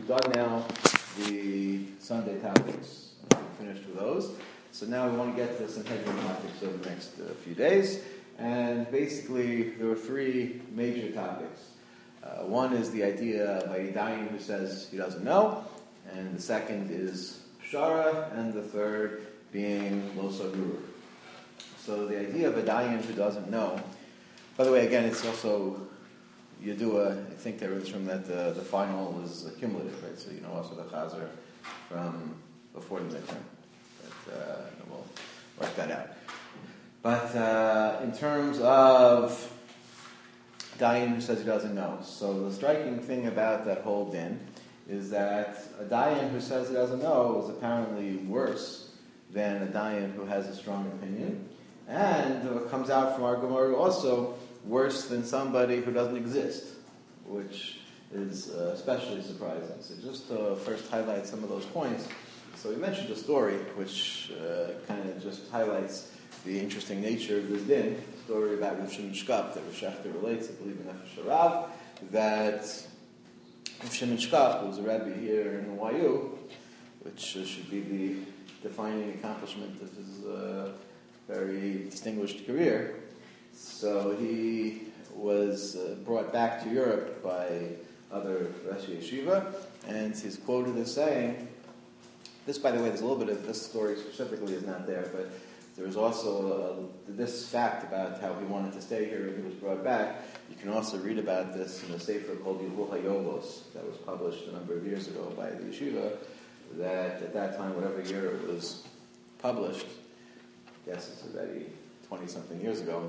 we've done now the Sunday topics. We're finished with those. So now we want to get to the Sanhedrin topics over the next few days. And basically, there were three major topics. One is the idea of a Dayan who says he doesn't know, and the second is Pshara, and the third being Lo Sagur. So the idea of a Dayan who doesn't know, by the way, again, it's also, I think there was from that the final is cumulative, right? So you know also the Chazer from before the midterm. But we'll work that out. But in terms of Dayan who says he doesn't know, so the striking thing about that whole din is that a Dayan who says he doesn't know is apparently worse than a Dayan who has a strong opinion, and what comes out from our Gemara also worse than somebody who doesn't exist, which is especially surprising. So just to first highlight some of those points. So we mentioned a story which kind of just highlights the interesting nature of this din, a story about Rav Shimon Shkop that Rav Shechter relates, I believe in Nefesh Harav, that Rav Shimon Shkop, who was a rabbi here in NYU, which should be the defining accomplishment of his very distinguished career. So he was brought back to Europe by other Rashi Yeshiva, and he's quoted as saying, this, by the way, there's a little bit of this story specifically is not there, but there's also this fact about how he wanted to stay here and he was brought back. You can also read about this in a sefer called Yilvul HaYovos that was published a number of years ago by the Yeshiva, that at that time, whatever year it was published, I guess it's already 20-something years ago,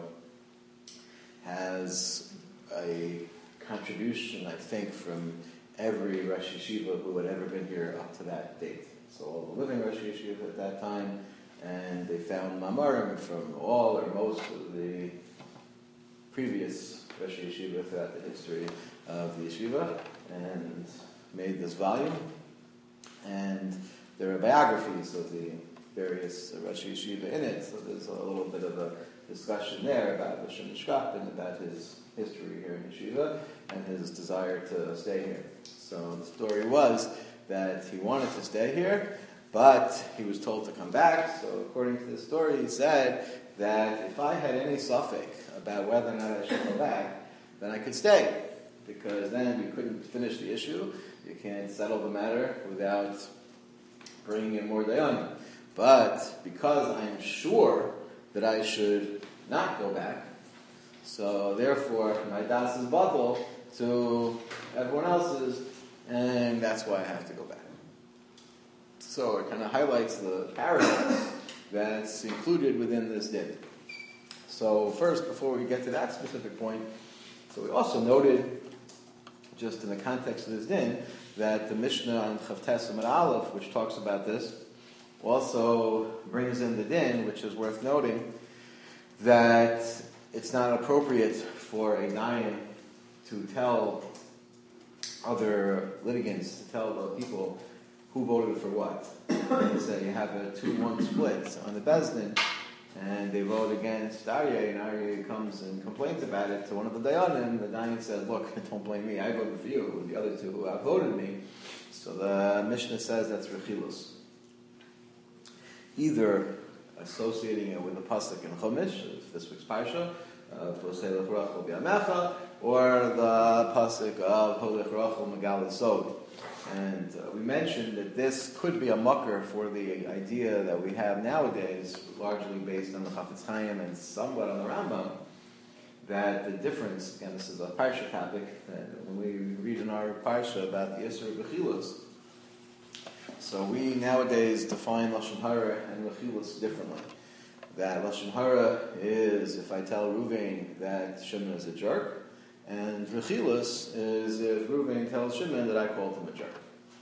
has a contribution, I think, from every Rosh Yeshiva who had ever been here up to that date. So all the living Rosh Yeshiva at that time, and they found Mamarim from all or most of the previous Rosh Yeshiva throughout the history of the Yeshiva, and made this volume. And there are biographies of the various Rosh Yeshiva in it, so there's a little bit of a discussion there about Rav Shimon Shkop and about his history here in Yeshiva and his desire to stay here. So the story was that he wanted to stay here, but he was told to come back. So according to the story, he said that if I had any suffix about whether or not I should go back, then I could stay, because then we couldn't finish the issue. You can't settle the matter without bringing in more dayanim. But because I'm sure that I should not go back, so therefore my das is batal to everyone else's, and that's why I have to go back. So it kind of highlights the paradox that's included within this din. So first, before we get to that specific point, so we also noted, just in the context of this din, that the Mishnah on Chavtes Amud Aleph, which talks about this, also brings in the din, which is worth noting, that it's not appropriate for a Dayan to tell other litigants, to tell the people who voted for what. Say you have a 2-1 split on the Beis Din, and they vote against Aryeh, and Aryeh comes and complains about it to one of the Dayanim. The Dayan says, look, don't blame me, I voted for you, the other two outvoted me. So the Mishnah says that's Rechilus. Either associating it with the pasuk in Chumash, this week's parsha, or the pasuk of Holech Rachel Megal Sod. And we mentioned that this could be a mucker for the idea that we have nowadays, largely based on the Chafetz Chaim and somewhat on the Rambam, that the difference, again this is a parsha topic, that when we read in our parsha about the Isser of Rechilus, so we nowadays define Lashon Hara and Rechilus differently. That Lashon Hara is if I tell Ruvain that Shimon is a jerk, and Rechilus is if Ruvain tells Shimon that I called him a jerk.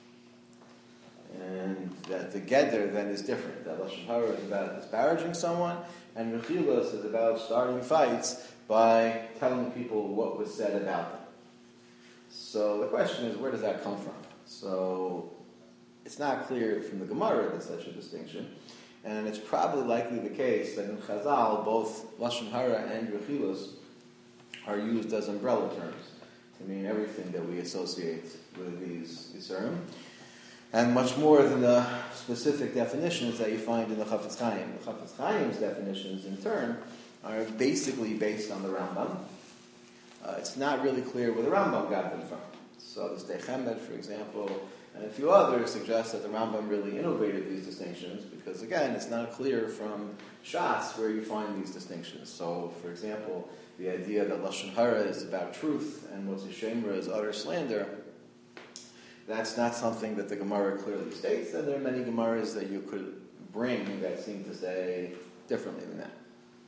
And that the Geder then is different. That Lashon Hara is about disparaging someone, and Rechilus is about starting fights by telling people what was said about them. So the question is, where does that come from? So it's not clear from the Gemara that such a distinction, and it's probably likely the case that in Chazal both Lashon Hara and Rechilus are used as umbrella terms. to mean everything that we associate with these Isurim, and much more than the specific definitions that you find in the Chafetz Chaim. The Chafetz Chaim's definitions, in turn, are basically based on the Rambam. It's not really clear where the Rambam got them from. So the Sdei Chemed, for example, and a few others suggest that the Rambam really innovated these distinctions because, again, it's not clear from Shas where you find these distinctions. So, for example, the idea that Lashon Hara is about truth and Motzi Shemra is utter slander, that's not something that the Gemara clearly states, and there are many Gemaras that you could bring that seem to say differently than that.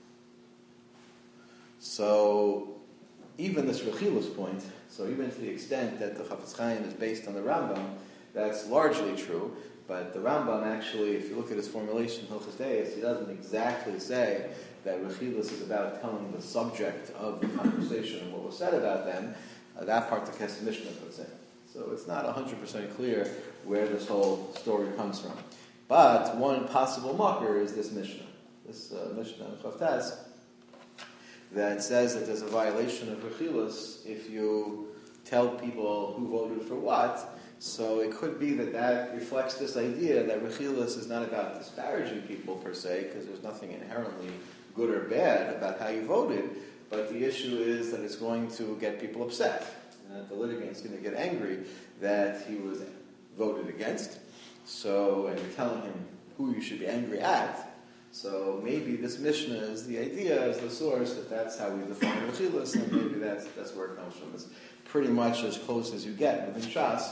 So, even this Rechilas point, so even to the extent that the Chafetz Chaim is based on the Rambam, that's largely true, but the Rambam actually, if you look at his formulation, Hilchos Deis, he doesn't exactly say that Rechilas is about telling the subject of the conversation and what was said about them. That part the Kesef Mishnah puts in. So it's not 100% clear where this whole story comes from. But one possible marker is this Mishnah. This Mishnah in Chavtas that says that there's a violation of Rechilas if you tell people who voted for what. So it could be that that reflects this idea that Rechilas is not about disparaging people per se, because there's nothing inherently good or bad about how you voted, but the issue is that it's going to get people upset. The litigant is going to get angry that he was voted against. So, and you're telling him who you should be angry at. So maybe this Mishnah is the idea, is the source, that's how we define Rechilas, and maybe that's where it comes from. It's pretty much as close as you get within Shas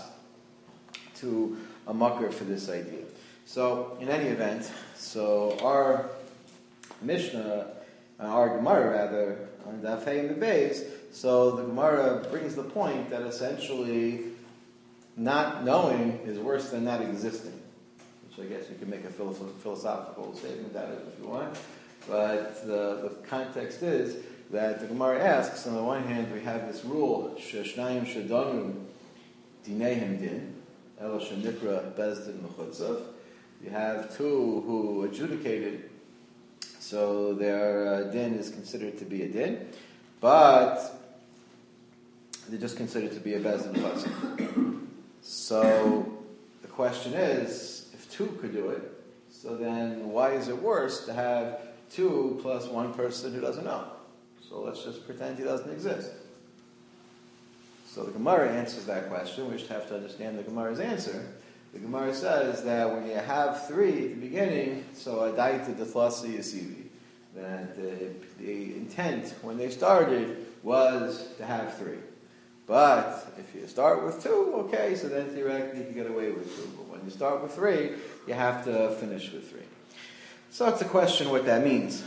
to a makar for this idea. So, in any event, so our Mishnah, our Gemara rather, on Daf Hey and the Beis, so the Gemara brings the point that essentially not knowing is worse than not existing. Which I guess you can make a philosophical statement out of it if you want. But the context is that the Gemara asks, on the one hand, we have this rule, Sheshnayim Shadanu Dinehem Din, Ela Shenikra Bezdin Mechutzav. You have two who adjudicated, so their din is considered to be a din, but they're just considered to be a Bezdin Mechutzav. So the question is, if two could do it, so then why is it worse to have two plus one person who doesn't know? So let's just pretend he doesn't exist. So the Gemara answers that question. We just have to understand the Gemara's answer. The Gemara says that when you have three at the beginning, so adaita deflasi yasivi, that the intent when they started was to have three. But if you start with two, okay, so then theoretically you can get away with two. But when you start with three, you have to finish with three. So it's a question what that means.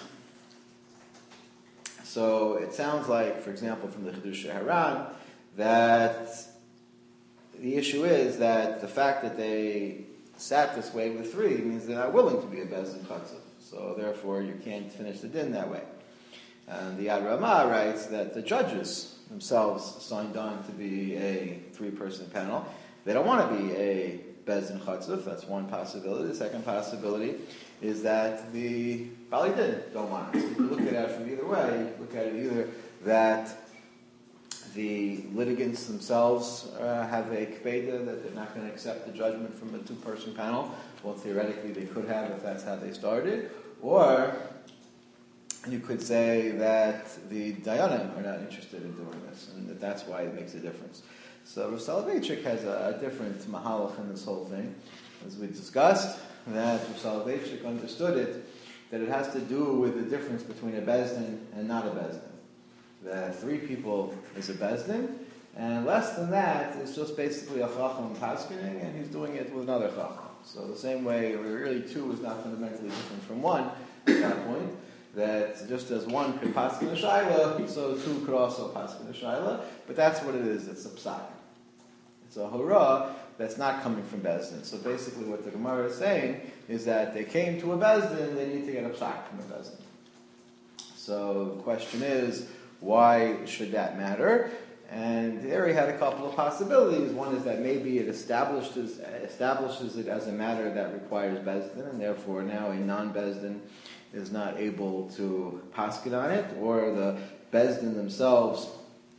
So it sounds like, for example, from the Chidush Haran, that the issue is that the fact that they sat this way with three means they're not willing to be a Bezdin Chatzav. So therefore you can't finish the din that way. And the Yad Ramah writes that the judges themselves signed on to be a three-person panel. They don't want to be a Bezdin Chatzav. That's one possibility. The second possibility is that the Bali Din don't want it. So you can look at it from either way. You can look at it either that the litigants themselves have a kpeda that they're not going to accept the judgment from a two-person panel. Well, theoretically they could have if that's how they started. Or you could say that the Dayanim are not interested in doing this, and that's why it makes a difference. So Rav Soloveitchik has a different mahalach in this whole thing. As we discussed, that Rav Soloveitchik understood it, that it has to do with the difference between a Bezdin and not a Bezdin. That three people is a Bezdin, and less than that is just basically a Chacham Paskining, and he's doing it with another Chacham. So the same way, really two is not fundamentally different from one at that point, that just as one could paskin a shaila, so two could also paskin a shaila, but that's what it is, it's a psak. It's a hurrah that's not coming from Bezdin. So basically what the Gemara is saying is that they came to a Bezdin, they need to get a psak from a Bezdin. So the question is, why should that matter? And there he had a couple of possibilities. One is that maybe it establishes it as a matter that requires Bezdin, and therefore now a non-Bezdin is not able to paskin on it, or the Bezdin themselves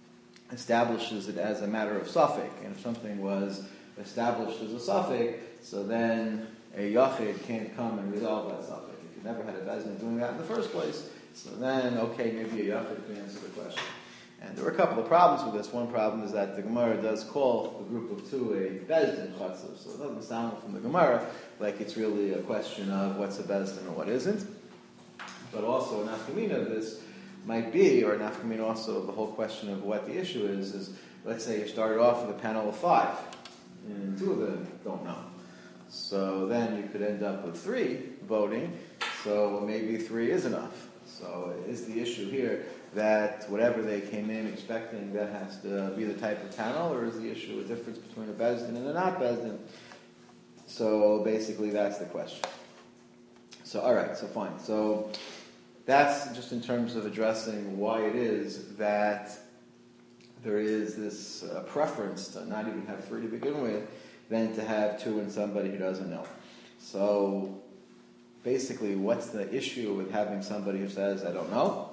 establishes it as a matter of suffix, and if something was established as a suffix, so then a yachid can't come and resolve that suffix. If you never had a bezdin doing that in the first place, so then, okay, maybe a yachid can answer the question. And there were a couple of problems with this. One problem is that the Gemara does call the group of two a bezdin chatzos, so it doesn't sound from the Gemara like it's really a question of what's a bezdin and what isn't. But also an nafkamina of this might be, or an nafkamina also of the whole question of what the issue is let's say you started off with a panel of 5, and 2 of them don't know. So then you could end up with 3 voting, so maybe 3 is enough. So is the issue here that whatever they came in expecting, that has to be the type of panel, or is the issue a difference between a bezdin and a not bezdin? So basically that's the question. So alright, so fine. So that's just in terms of addressing why it is that there is this preference to not even have 3 to begin with, than to have 2 and somebody who doesn't know. So basically, what's the issue with having somebody who says, I don't know?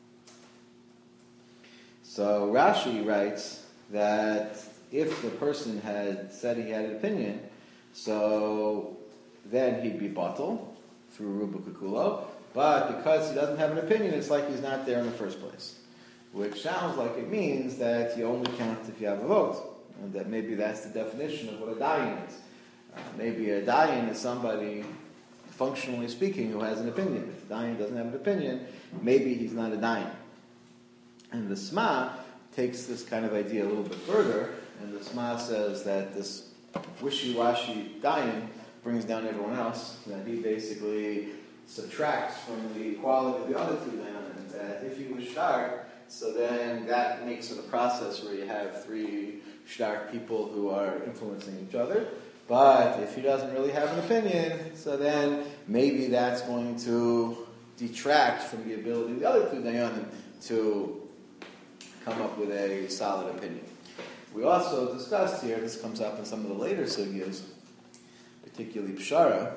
So Rashi writes that if the person had said he had an opinion, so then he'd be batel through Ruba Kukulo, but because he doesn't have an opinion, it's like he's not there in the first place. Which sounds like it means that you only count if you have a vote. And that maybe that's the definition of what a dayan is. Maybe a dayan is somebody, functionally speaking, who has an opinion. If the dayan doesn't have an opinion, maybe he's not a dayan. And the Sma takes this kind of idea a little bit further, and the Sma says that this wishy-washy dayan brings down everyone else, that he basically subtracts from the quality of the other 2 dayanim, that if he was stark, so then that makes it a process where you have 3 stark people who are influencing each other. But if he doesn't really have an opinion, so then maybe that's going to detract from the ability of the other 2 dayanim to come up with a solid opinion. We also discussed here, this comes up in some of the later sugyas, particularly Pshara,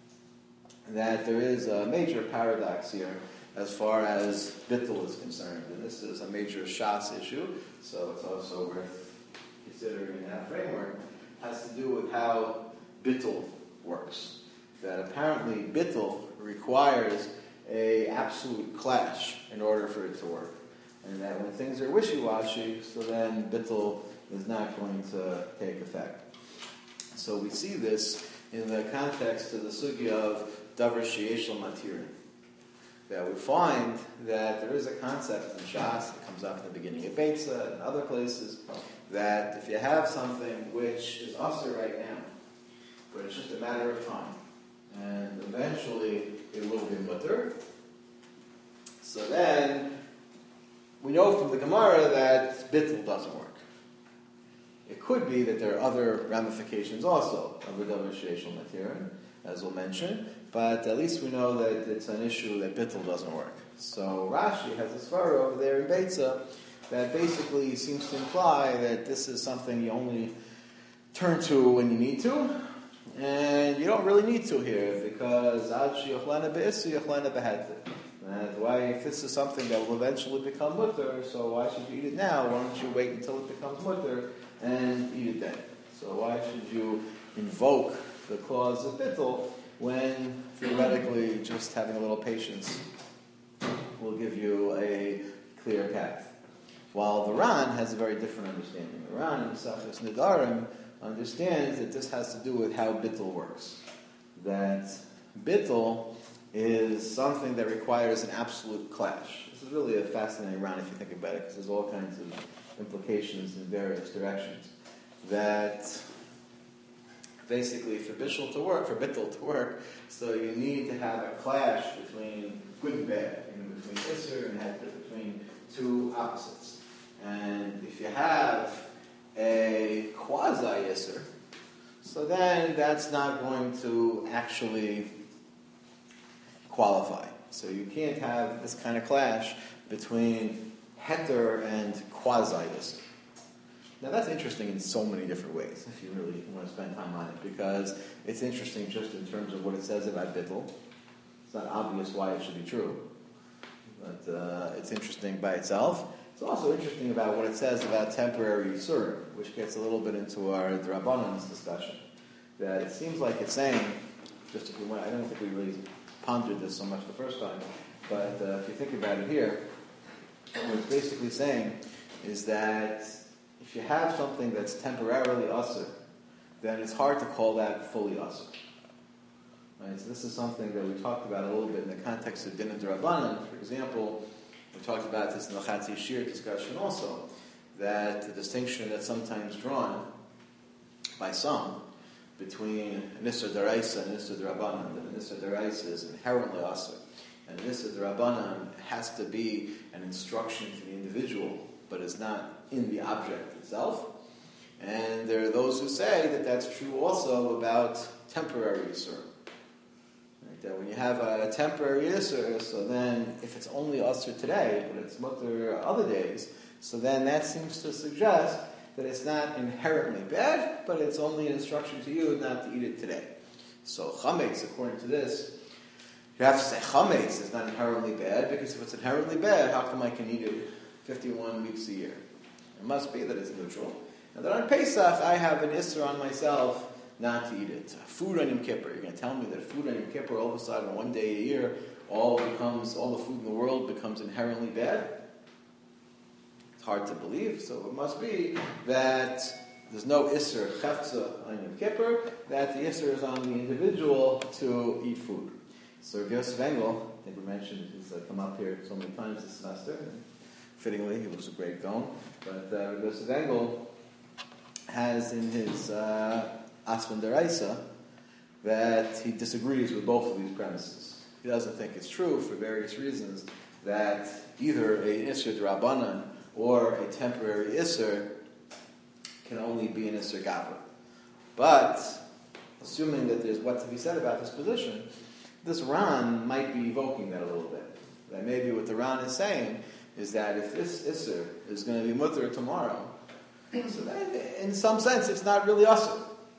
that there is a major paradox here as far as bittul is concerned. And this is a major Shas issue, so it's also worth considering in that framework. It has to do with how bittul works. That apparently bittul requires an absolute clash in order for it to work. And that when things are wishy-washy, so then bittul is not going to take effect. So we see this in the context of the sugya of davar sheyesh lo matirin. That we find that there is a concept in Shas that comes up in the beginning of Beitza and other places, that if you have something which is asur right now, but it's just a matter of time, and eventually it will be mutter, so then we know from the Gemara that bittul doesn't work. It could be that there are other ramifications also of the davar sheyesh lo matirin, as we'll mention, but at least we know that it's an issue that bittul doesn't work. So Rashi has a svara over there in Beitza that basically seems to imply that this is something you only turn to when you need to, and you don't really need to here, because ad sheyochlena be'isur yochlena beheter. And why, if this is something that will eventually become mutter, so why should you eat it now? Why don't you wait until it becomes mutter and eat it then? So why should you invoke the clause of bittul when theoretically just having a little patience will give you a clear path? While the Ran has a very different understanding. The Ran in Maseches Nedarim understands that this has to do with how bittul works. That bittul is something that requires an absolute clash. This is really a fascinating Ran if you think about it, because there's all kinds of implications in various directions. That basically for bittul to work, so you need to have a clash between good and bad, between isur and heter, between 2 opposites. And if you have a quasi-isur, so then that's not going to actually qualify. So you can't have this kind of clash between heter and quasi-isur. Now that's interesting in so many different ways, if you really want to spend time on it, because it's interesting just in terms of what it says about bittul. It's not obvious why it should be true, but it's interesting by itself. It's It's also interesting about what it says about temporary Yisurim, which gets a little bit into our Drabanan's discussion. That it seems like it's saying, just if you want, I don't think we really pondered this so much the first time, but if you think about it here, what it's basically saying is that if you have something that's temporarily asur, then it's hard to call that fully asur. Right? So this is something that we talked about a little bit in the context of Din D'Rabbanan. For example, we talked about this in the Chatzi Shir discussion also, that the distinction that's sometimes drawn by some between an Isser D'Oraisa and an Isser D'Rabbanan, that an Isser D'Oraisa is inherently asur, and an Isser D'Rabbanan has to be an instruction to the individual, but is not in the object itself. And there are those who say that that's true also about temporary Isser. Right? That when you have a temporary Isser, so then if it's only asur today, but it's mutter other days, so then that seems to suggest that it's not inherently bad, but it's only an instruction to you not to eat it today. So chametz, according to this, you have to say chametz is not inherently bad, because if it's inherently bad, how come I can eat it 51 weeks a year? It must be that it's neutral. And that on Pesach, I have an isser on myself not to eat it. Food on Yom Kippur. You're going to tell me that food on Yom Kippur, all of a sudden, one day a year, all the food in the world becomes inherently bad? It's hard to believe, so it must be that there's no isser chefza on Yom Kippur, that the isser is on the individual to eat food. So Rav Yosef Engel, I think we mentioned, he's come up here so many times this semester, and fittingly, he was a great Gaon, but Rav Yosef Engel has in his Asvan D'Oraisa that he disagrees with both of these premises. He doesn't think it's true for various reasons that either a Isser D'Rabbanan or a temporary Isser can only be an Isser Gavra. But, assuming that there's what to be said about this position, this Ran might be evoking that a little bit. That maybe what the Ran is saying is that if this Isser is going to be mutter tomorrow, so then in some sense it's not really Asr.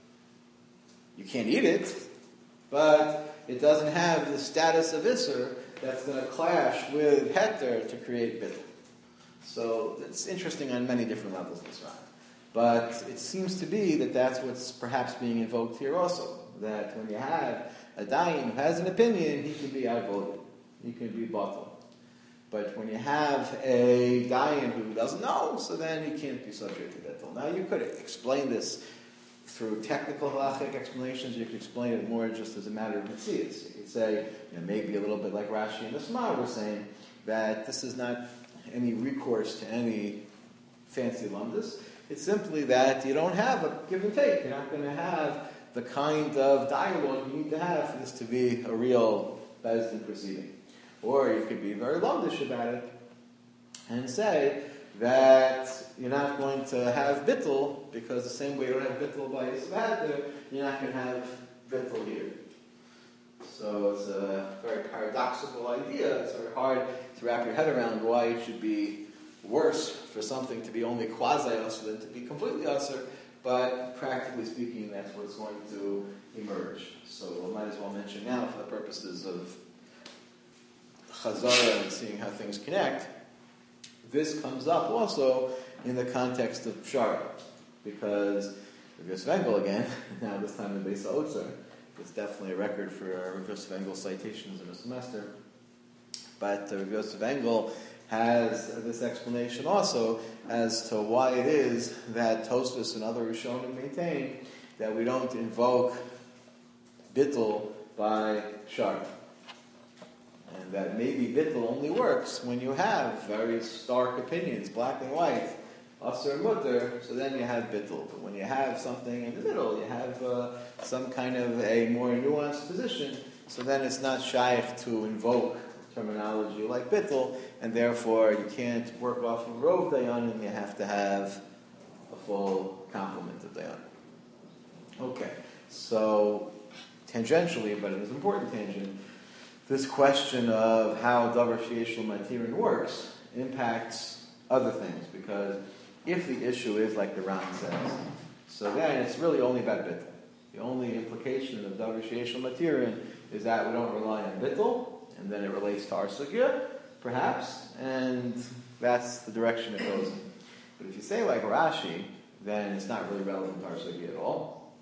You can't eat it, but it doesn't have the status of Isser that's going to clash with Heter to create Bittul. So it's interesting on many different levels, this Ran. But it seems to be that that's what's perhaps being invoked here also. That when you have a Dayan who has an opinion, he can be outvoted. He can be bottled. But when you have a Dayan who doesn't know, so then he can't be subject to Bittul. Now you could explain this through technical halachic explanations. You could explain it more just as a matter of metzius. You could say, maybe a little bit like Rashi and the Shema were saying, that this is not any recourse to any fancy lumdus. It's simply that you don't have a give and take. You're not going to have the kind of dialogue you need to have for this to be a real Beis Din proceeding. Or you could be very lumdish about it and say that you're not going to have bittul, because the same way you don't have bittul by Yisrael, you're not going to have bittul here. So it's a very paradoxical idea. It's very hard to wrap your head around why it should be worse for something to be only quasi-usr than to be completely usr, but practically speaking, that's what's going to emerge. So we might as well mention now, for the purposes of Chazara and seeing how things connect, this comes up also in the context of Pshara, because Rav Yosef Engel again, now this time in Beis HaOtzer, it's definitely a record for Rav Yosef Engel citations in a semester, but Rav Yosef Engel has this explanation also as to why it is that Tosfos and other Rishonim maintain that we don't invoke bittul by Pshara. And that maybe bittul only works when you have very stark opinions, black and white, asr and mutter, so then you have bittul. But when you have something in the middle, you have some kind of a more nuanced position, so then it's not shaykh to invoke terminology like bittul, and therefore you can't work off of rov dayan, and you have to have a full complement of dayan. Okay, so tangentially, but it was an important tangent, this question of how davar sheyesh lo matirin works impacts other things, because if the issue is like the Ran says, so then it's really only about bittul. The only implication of davar sheyesh lo matirin is that we don't rely on bittul, and then it relates to our sugya, perhaps, and that's the direction it goes in. But if you say like Rashi, then it's not really relevant to our sugya at all.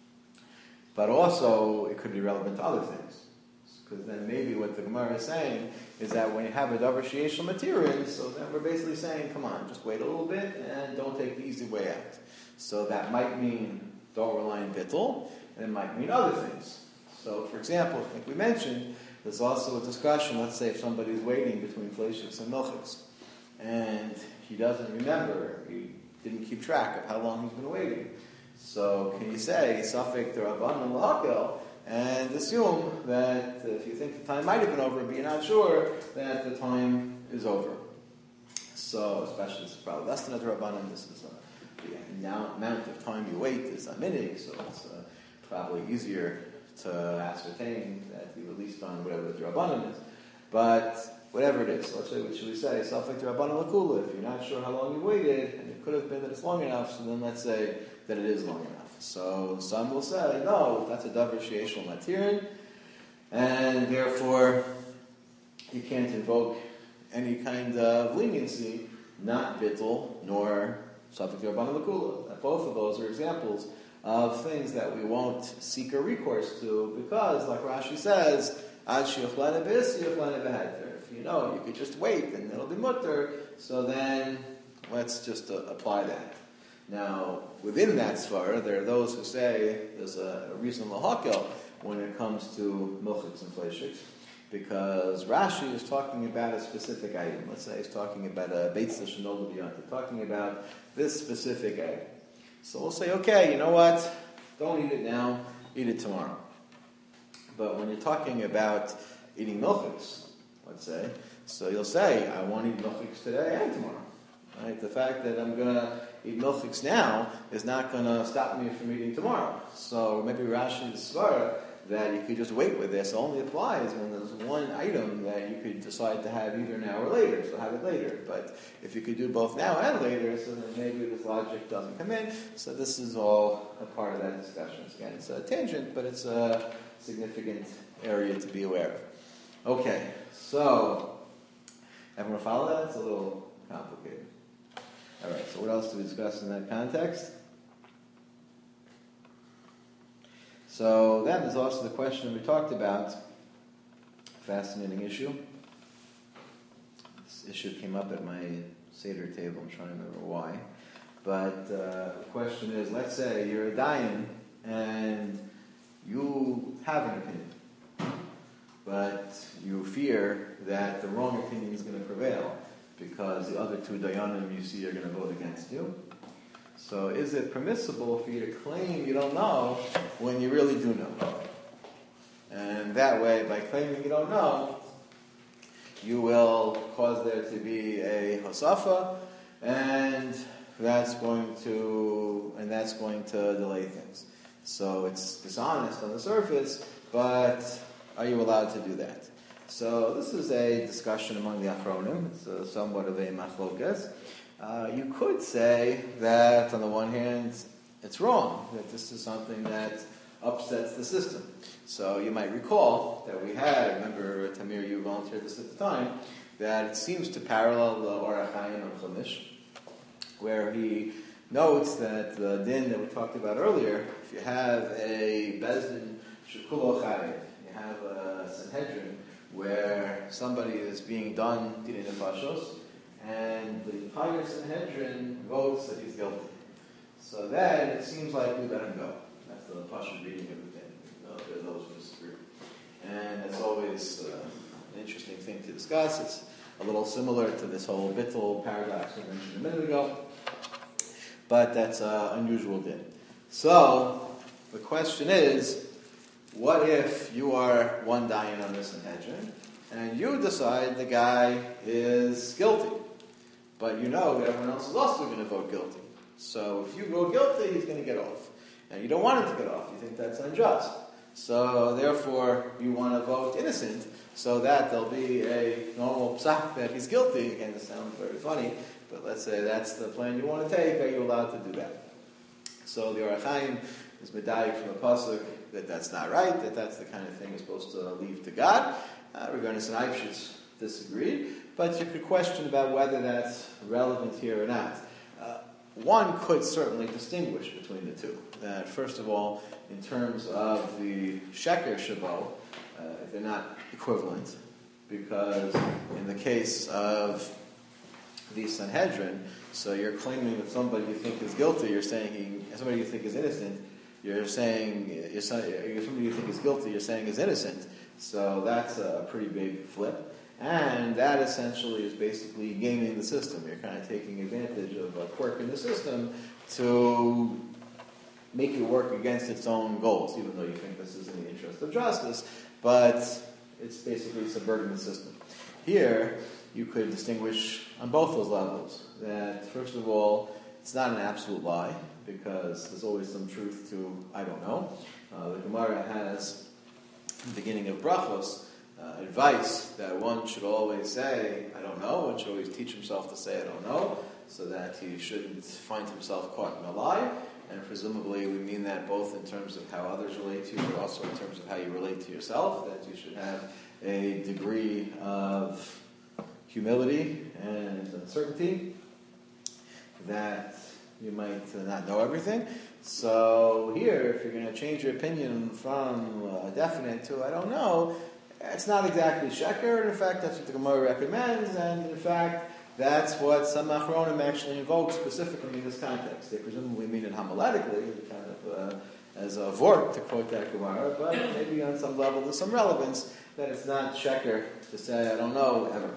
But also, it could be relevant to other things. Because then maybe what the Gemara is saying is that when you have a davar sheyesh material, so then we're basically saying, come on, just wait a little bit and don't take the easy way out. So that might mean don't rely on bittul, and it might mean other things. So, for example, I think we mentioned, there's also a discussion, let's say if somebody's waiting between fleishiks and milchiks, and he doesn't remember, he didn't keep track of how long he's been waiting. So can you say, Safek D'Rabbanan L'Hakel, and assume that if you think the time might have been over, but you're not sure, that the time is over. So, especially this is probably less than a D'Rabbanan, this is the amount of time you wait is a minig, so it's probably easier to ascertain that you at least on whatever the D'Rabbanan is. But whatever it is, let's say, what should we say? Safek D'Rabbanan L'Kula. If you're not sure how long you waited, and it could have been that it's long enough, so then let's say that it is long enough. So some will say, no, that's a davar sheyesh matirin, and therefore you can't invoke any kind of leniency, not bittul, nor safek d'Rabbanan l'kula. Both of those are examples of things that we won't seek a recourse to, because, like Rashi says, ad sheyochlana b'is, yochlana b'heter. If you know, you could just wait, and it'll be mutter, so then let's just apply that. Now, within that svara, there are those who say there's a reason l'hakel when it comes to milchiks and fleishiks, because Rashi is talking about a specific item. Let's say he's talking about a beitzah shenoldu b'yontif, talking about this specific item. So we'll say, okay, you know what? Don't eat it now, eat it tomorrow. But when you're talking about eating milchiks, let's say, so you'll say, I want to eat milchiks today and tomorrow. Right? The fact that I'm going to eat milchiks now is not going to stop me from eating tomorrow. So maybe Rashi's svara that you could just wait with this only applies when there's one item that you could decide to have either now or later, so have it later. But if you could do both now and later, so then maybe this logic doesn't come in. So this is all a part of that discussion. Again, it's a tangent, but it's a significant area to be aware of. Okay, so everyone follow that? It's a little complicated. All right, so what else do we discuss in that context? So then there's also the question we talked about, fascinating issue. This issue came up at my Seder table, I'm trying to remember why. But the question is, let's say you're a dayan and you have an opinion, but you fear that the wrong opinion is going to prevail because the other two dayanim you see are going to vote against you. So is it permissible for you to claim you don't know when you really do know? And that way, by claiming you don't know, you will cause there to be a hosafa, and that's going to delay things. So it's dishonest on the surface, but are you allowed to do that? So this is a discussion among the Achronim. It's somewhat of a machlokas. You could say that, on the one hand, it's wrong, that this is something that upsets the system. So you might recall that we had, I remember, Tamir, you volunteered this at the time, that it seems to parallel the Orach Chaim on Chumash, where he notes that the din that we talked about earlier, if you have a Bezdin Shekulo Chayiv, you have a Sanhedrin, where somebody is being done Dinei Nefashos, and the entire Sanhedrin votes that he's guilty. So then it seems like we let him go. That's the Pashut reading of the thing. There are those who disagree. And it's always an interesting thing to discuss. It's a little similar to this whole Bittul paradox we mentioned a minute ago. But that's an unusual din. So the question is, what if you are one dayan on the Sanhedrin, and you decide the guy is guilty? But you know that everyone else is also going to vote guilty. So if you vote guilty, he's going to get off. And you don't want him to get off. You think that's unjust. So therefore, you want to vote innocent so that there'll be a normal psak that he's guilty. Again, this sounds very funny, but let's say that's the plan you want to take. Are you allowed to do that? So the Orach Chaim is medayik from a pasuk that that's not right, that that's the kind of thing you're supposed to leave to God. Regarding Sanhedrin, disagreed. but you could question about whether that's relevant here or not. One could certainly distinguish between the two. That first of all, in terms of the sheker shabo, they're not equivalent, because in the case of the Sanhedrin, so you're claiming that somebody you think is guilty, you're saying somebody you think is innocent, you're saying somebody you think is guilty, you're saying is innocent. So that's a pretty big flip. And that essentially is basically gaming the system. You're kind of taking advantage of a quirk in the system to make it work against its own goals, even though you think this is in the interest of justice, but it's basically subverting the system. Here, you could distinguish on both those levels. That, first of all, it's not an absolute lie, because there's always some truth to, I don't know. The Gemara has, in the beginning of Brachos, advice that one should always say, I don't know. One should always teach himself to say, I don't know, so that he shouldn't find himself caught in a lie. And presumably we mean that both in terms of how others relate to you, but also in terms of how you relate to yourself, that you should have a degree of humility and uncertainty, that you might not know everything. So here, if you're going to change your opinion from definite to I don't know, it's not exactly sheker, and in fact that's what the Gemara recommends, and in fact that's what some Achronim actually invoke specifically in this context. They presumably mean it homiletically, kind of as a vort to quote that Gemara, but maybe on some level there's some relevance that it's not sheker to say I don't know ever.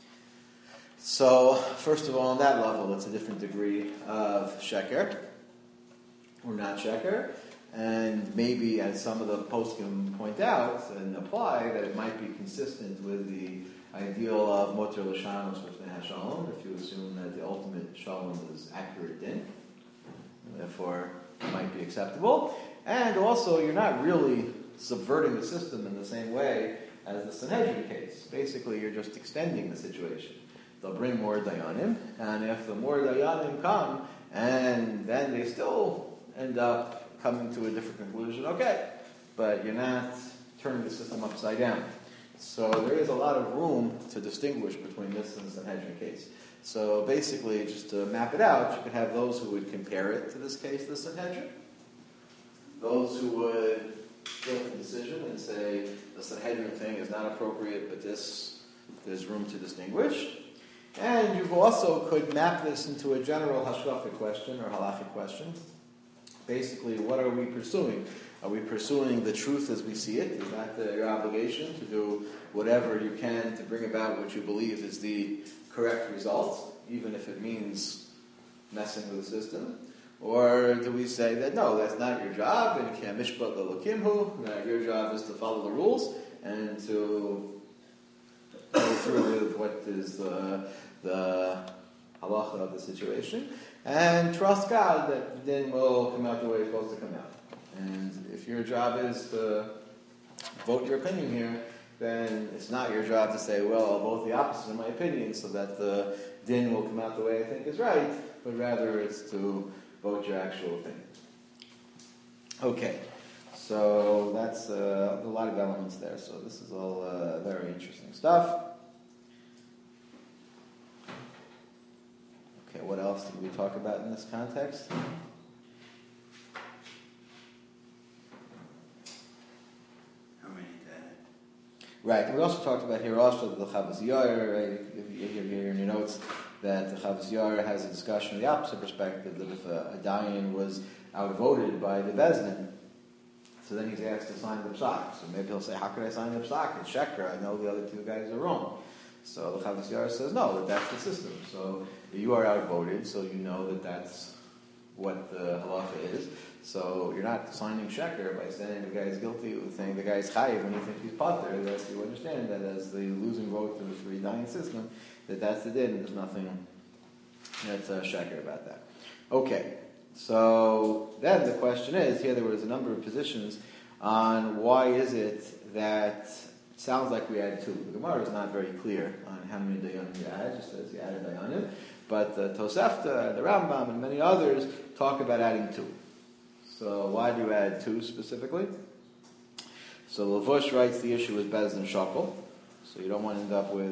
So, first of all, on that level, it's a different degree of sheker, or not sheker, and maybe, as some of the poskim point out and apply, that it might be consistent with the ideal of motor l'shanos v'fnei shalom, if you assume that the ultimate shalom is accurate din, therefore it might be acceptable. And also, you're not really subverting the system in the same way as the Sanhedrin case. Basically, you're just extending the situation. They'll bring more dayanim, and if the more dayanim come, and then they still end up coming to a different conclusion, okay, but you're not turning the system upside down. So there is a lot of room to distinguish between this and the Sanhedrin case. So basically, just to map it out, you could have those who would compare it to this case, the Sanhedrin, those who would make a decision and say the Sanhedrin thing is not appropriate, but there's room to distinguish. And you also could map this into a general hashkafic question or halachic question. Basically, what are we pursuing? Are we pursuing the truth as we see it? Is that your obligation to do whatever you can to bring about what you believe is the correct result, even if it means messing with the system? Or do we say that no, that's not your job, and you can't mishpat l'lokimhu, that your job is to follow the rules and to go through with what is the halacha of the situation, and trust God that the din will come out the way it's supposed to come out. And if your job is to vote your opinion here, then it's not your job to say, well, I'll vote the opposite of my opinion so that the din will come out the way I think is right, but rather it's to vote your actual opinion. Okay, so that's a lot of elements there, so this is all very interesting stuff. Okay, what else did we talk about in this context? How many died? Right, and we also talked about here also the Chavos Yair, right? You have here in your notes that the Chavos Yair has a discussion of the opposite perspective, that if a dayan was outvoted by the Bezdin, so then he's asked to sign the psak. So maybe he'll say, how could I sign the psak? It's sheker, I know the other two guys are wrong. So the Chavos Yair says, no, that's the system. So you are outvoted, so you know that that's what the halacha is. So you're not signing sheker by saying the guy is guilty, saying the guy is chayiv when you think he's pater. That you understand that as the losing vote to the three dying system, that's the din. There's nothing that's sheker about that. Okay, so then the question is, here there was a number of positions on why is it that it sounds like we add two. The Gemara is not very clear on how many dayanim you add, just says you added dayanim. But the Tosefta and the Rambam and many others talk about adding two. So why do you add two specifically? So Lavush writes the issue is Bezdin Shakel. So you don't want to end up with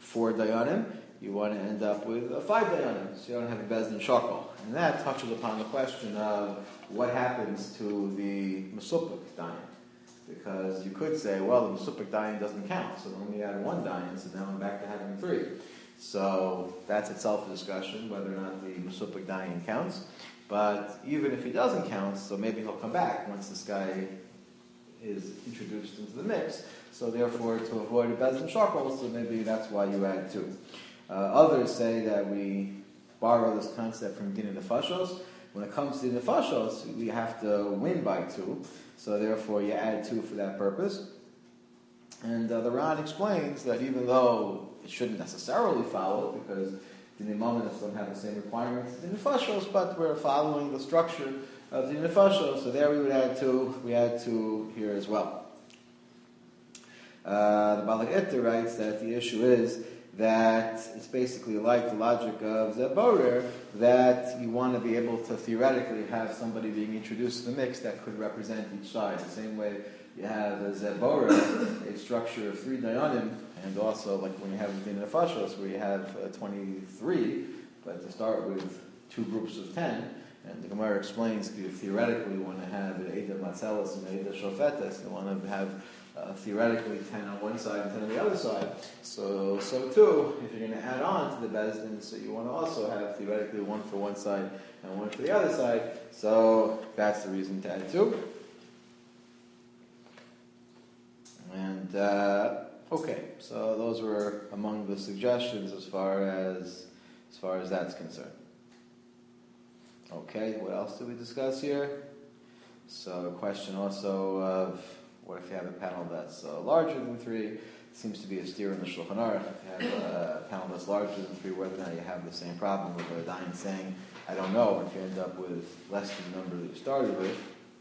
4 dayanim, you want to end up with 5 dayanim, so you don't have a bezdin shakal. And that touches upon the question of what happens to the mesupik dayan. Because you could say, well, the mesupik dayan doesn't count, so then we add 1 dayan, so now I'm back to having 3. So that's itself a discussion, whether or not the mesupik dayan counts. But even if he doesn't count, so maybe he'll come back once this guy is introduced into the mix. So therefore, to avoid a bezdin shakal, so maybe that's why you add 2. Others say that we borrow this concept from Din Nefashos. When it comes to Nefashos, we have to win by 2. So therefore, you add 2 for that purpose. And the Ran explains that even though it shouldn't necessarily follow, because the Nimamonis don't have the same requirements as the Nefashos, but we're following the structure of the Nefashos, so there we would add 2. We add 2 here as well. The Balak Itter writes that the issue is that it's basically like the logic of Zeborer, that you want to be able to theoretically have somebody being introduced to the mix that could represent each side. The same way you have a Zeborer, a structure of 3 dayanim, and also like when you have the Din Nefashos, where you have 23, but to start with 2 groups of 10, and the Gemara explains you theoretically want to have an Eidah Matzelis and an Eidah Shofetes, you want to have theoretically 10 on one side and 10 on the other side. So too, if you're going to add on to the Bezdin, so you want to also have theoretically 1 for one side and 1 for the other side. So that's the reason to add 2. And okay, so those were among the suggestions as far as that's concerned. Okay, what else did we discuss here? So a question also of what if you have a panel that's larger than 3? It seems to be a steer in the Shulchan Aruch. If you have a panel that's larger than 3, whether or not you have the same problem with a dayan saying, I don't know, if you end up with less than the number that you started with.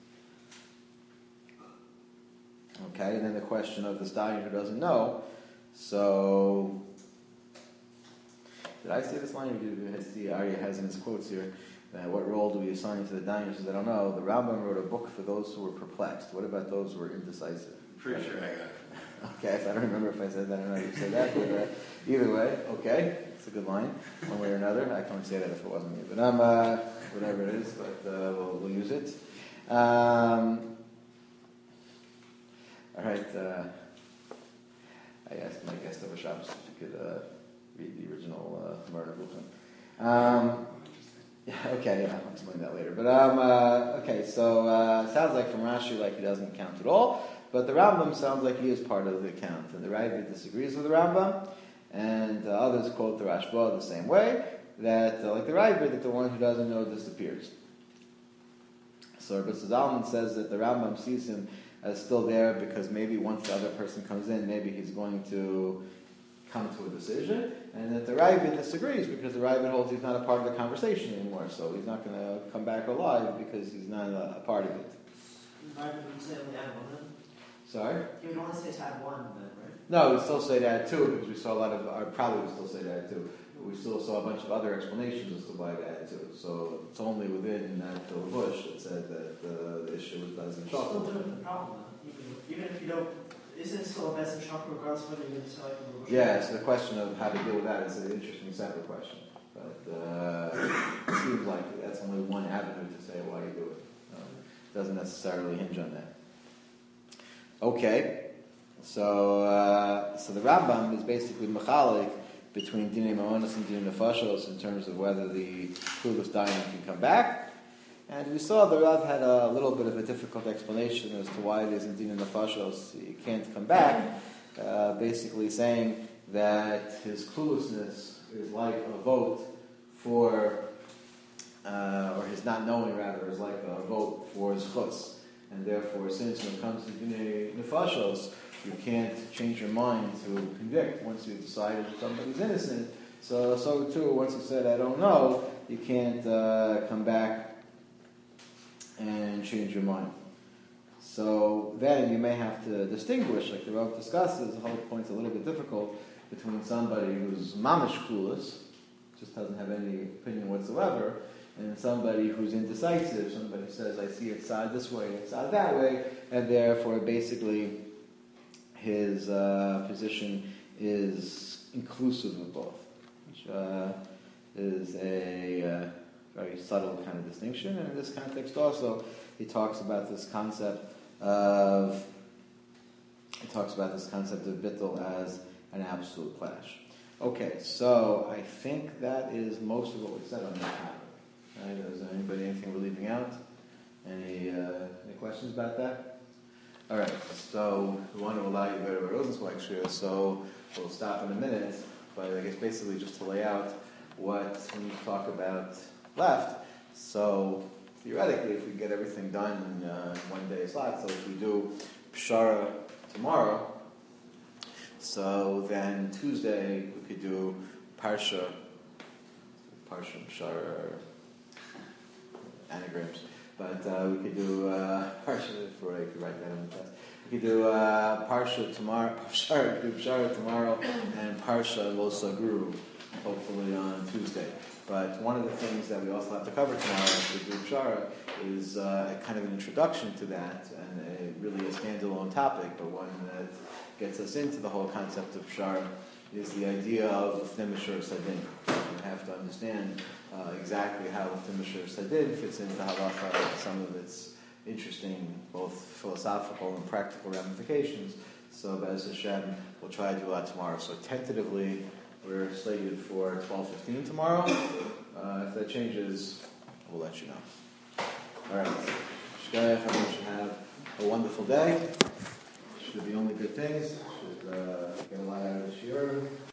Okay, and then the question of the dayan who doesn't know. So, did I say this line? Or did Arya has in his quotes here? What role do we assign to the dayan? He says, I don't know. The Rambam wrote a book for those who were perplexed. What about those who were indecisive? I'm pretty sure I got it. Okay, so I don't remember if I said that or not. You said that, but either way, okay, it's a good line, one way or another. I can only say that if it wasn't me, but whatever it is, but we'll use it. All right. I asked my guest of a Shabbos if he could read the original Murder Buchan. Okay, I'll explain that later. But okay, so it sounds like from Rashi like he doesn't count at all, but the Rambam sounds like he is part of the count, and the Ravid disagrees with the Rambam, and others quote the Rashba the same way, that like the Ravid, that the one who doesn't know disappears. So Rabbi Zalman says that the Rambam sees him as still there because maybe once the other person comes in, maybe he's going to come to a decision, and that the Ravid disagrees because the Ravid holds he's not a part of the conversation anymore, so he's not going to come back alive because he's not a part of it. The Ravid would say only add 1 then? Sorry? He would only say to add 1 then, right? No, we still say to add 2 because we saw a lot of, or probably we still say to add 2. We still saw a bunch of other explanations as to why to add 2. So it's only within that bush that said that the issue was doesn't Still shock. doing the problem though. Even if you don't, isn't it still a best in shock regardless of whether you're going to select the bush? Yeah, so the question of how to deal with that is an interesting separate question. But it seems like that's only one avenue to say why you do it. It doesn't necessarily hinge on that. Okay, so the Rambam is basically mechalik between Dinei Ma'onos and Dinei Nefashos in terms of whether the Kulus dayan can come back. And we saw the Rav had a little bit of a difficult explanation as to why it is in Dinei Nefashos he can't come back, basically saying that his cluelessness is like a vote for, or his not knowing rather, is like a vote for his chutz. And therefore, since when it comes to Dinei Nefashos, you can't change your mind to convict once you've decided that somebody's innocent. So too, once you said, I don't know, you can't come back and change your mind. So then you may have to distinguish, like the Rav discusses, the whole point's a little bit difficult, between somebody who's mamish clueless, just doesn't have any opinion whatsoever, and somebody who's indecisive, somebody who says, I see it side this way, it's side that way, and therefore basically his position is inclusive of both, which is a very subtle kind of distinction. And in this context also, he talks about this concept of bittul as an absolute clash. Okay, so I think that is most of what we said on that topic. Right? Is there anything we're leaving out? Any questions about that? All right, so we want to allow you to go to Rosenzweig Shir, so we'll stop in a minute, but I guess basically just to lay out what we need to talk about left. So theoretically, if we get everything done in 1 day slot, so if we do Pshara tomorrow, so then Tuesday we could do Parsha, Pshara, anagrams. But we could do Parsha for I could write that on the test. We could do Parsha tomorrow, Pshara tomorrow, and Parsha Lo Saguru, hopefully on Tuesday. But one of the things that we also have to cover tomorrow as we do Pshara is a kind of an introduction to that, and really a standalone topic, but one that gets us into the whole concept of Pshara, is the idea of Lifnei Mishur Sadin. You have to understand exactly how Lifnei Mishur Sadin fits into halacha, some of its interesting, both philosophical and practical ramifications. So, Be'ez Hashem, we'll try to do that tomorrow. So, tentatively, we're slated for 12:15 tomorrow. If that changes, we'll let you know. All right. Shkaya, everyone should have a wonderful day. Should be only good things. Should get a lot out of this year.